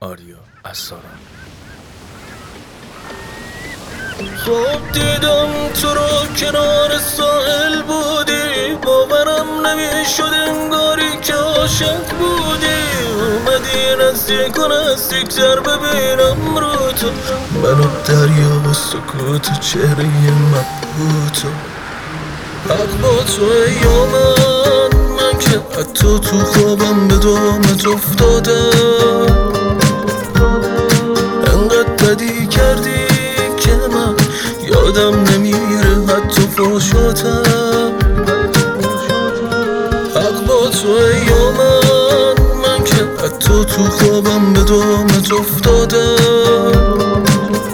آریا اساران. خواب دیدم تو رو کنار ساحل بودی، باورم نمیشد انگاری که عاشق بودی. اومدی نزدیکتر ببینم رو تو، منو دریا و سکوت چهره مبهوتو. حق با تو یا من که حتی تو خوابم به دامت افتادم. انقدر بدی کردی که من یادم نمیره حتی فاشاتم. حق با تو یا من که حتی تو خوابم به دامت افتادم.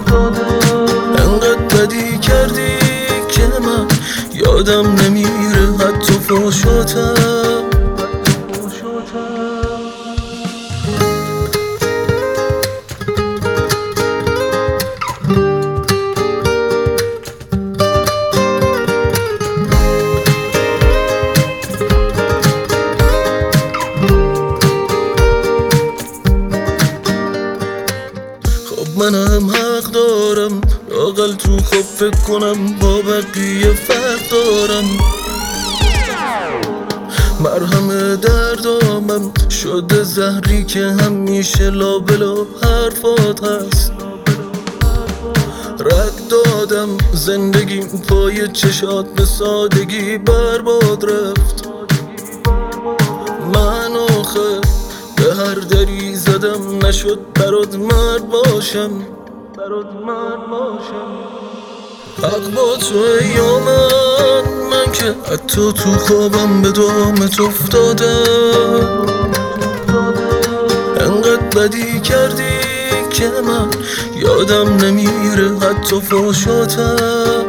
انقدر بدی کردی که من یادم نمیره حتی فاشاتم. منم حق دارم لااقل تو خواب فکر کنم با بقیه فرق دارم. مرهم دردامم شده زهری که همیشه لابلا حرفات هست. رد دادم زندگیم پای چشات به سادگی برباد رفت. من آخه به هر دری زدم نشد برات مرد باشم. حق با تو یا من که حتی تو خوابم به دامت افتادم. انقدر بدی کردی که من یادم نمیره حتی فاشاتم.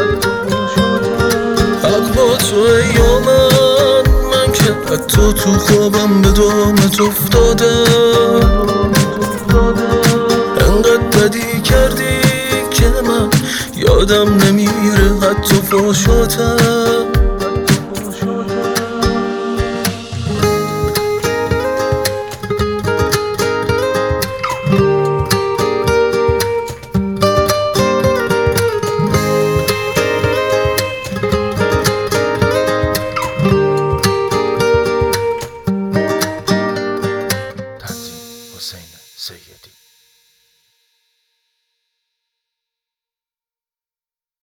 حق با تو یا من که حتی تو خوابم به دامت افتادم. انقدر بدی کردی که من یادم نمیره حتی فاشاتم.